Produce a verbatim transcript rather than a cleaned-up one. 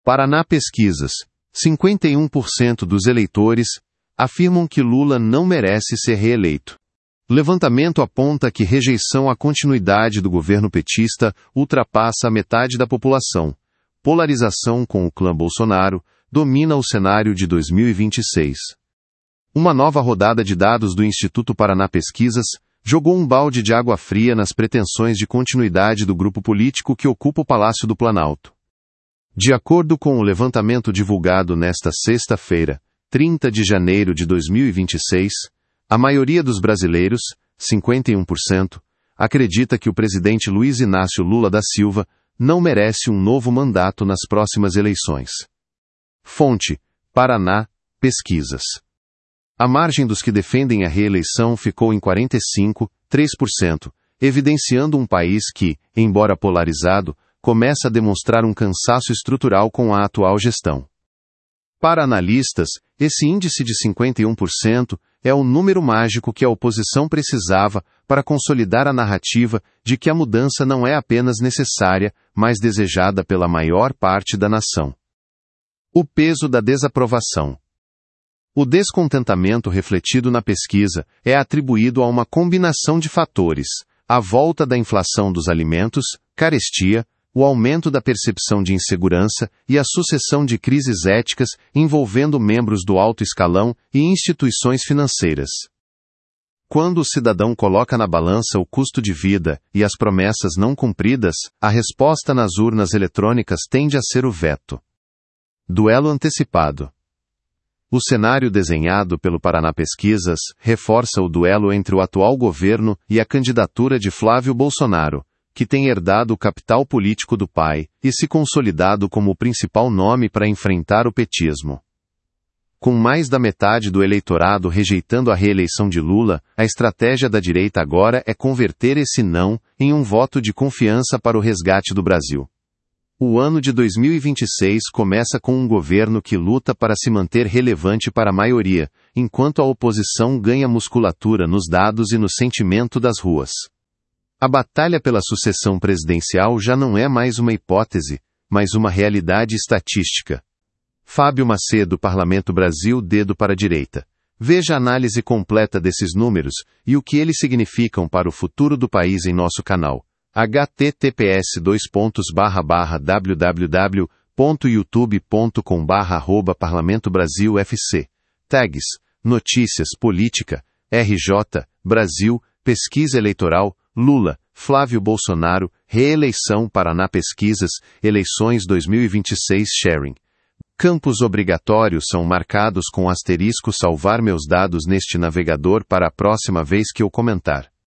Paraná Pesquisas. cinquenta e um por cento dos eleitores afirmam que Lula não merece ser reeleito. Levantamento aponta que rejeição à continuidade do governo petista ultrapassa a metade da população. Polarização com o clã Bolsonaro domina o cenário de dois mil e vinte e seis. Uma nova rodada de dados do Instituto Paraná Pesquisas jogou um balde de água fria nas pretensões de continuidade do grupo político que ocupa o Palácio do Planalto. De acordo com o levantamento divulgado nesta sexta-feira, trinta de janeiro de dois mil e vinte e seis, a maioria dos brasileiros, cinquenta e um por cento, acredita que o presidente Luiz Inácio Lula da Silva não merece um novo mandato nas próximas eleições. Fonte: Paraná Pesquisas. A margem dos que defendem a reeleição ficou em quarenta e cinco vírgula três por cento, evidenciando um país que, embora polarizado, começa a demonstrar um cansaço estrutural com a atual gestão. Para analistas, esse índice de cinquenta e um por cento é o número mágico que a oposição precisava para consolidar a narrativa de que a mudança não é apenas necessária, mas desejada pela maior parte da nação. O peso da desaprovação. O descontentamento refletido na pesquisa é atribuído a uma combinação de fatores: a volta da inflação dos alimentos, carestia, o aumento da percepção de insegurança e a sucessão de crises éticas envolvendo membros do alto escalão e instituições financeiras. Quando o cidadão coloca na balança o custo de vida e as promessas não cumpridas, a resposta nas urnas eletrônicas tende a ser o veto. Duelo antecipado. O cenário desenhado pelo Paraná Pesquisas reforça o duelo entre o atual governo e a candidatura de Flávio Bolsonaro, que tem herdado o capital político do pai e se consolidado como o principal nome para enfrentar o petismo. Com mais da metade do eleitorado rejeitando a reeleição de Lula, a estratégia da direita agora é converter esse não em um voto de confiança para o resgate do Brasil. O ano de dois mil e vinte e seis começa com um governo que luta para se manter relevante para a maioria, enquanto a oposição ganha musculatura nos dados e no sentimento das ruas. A batalha pela sucessão presidencial já não é mais uma hipótese, mas uma realidade estatística. Fábio Macedo, Parlamento Brasil, dedo para a direita. Veja a análise completa desses números e o que eles significam para o futuro do país em nosso canal. h t t p s dois pontos barra barra w w w ponto youtube ponto com barra arroba Parlamento Brasil F C. Tags: Notícias, Política, R J, Brasil, Pesquisa Eleitoral, Lula, Flávio Bolsonaro, Reeleição Paraná Pesquisas, Eleições dois mil e vinte e seis Sharing. Campos obrigatórios são marcados com asterisco salvar meus dados neste navegador para a próxima vez que eu comentar.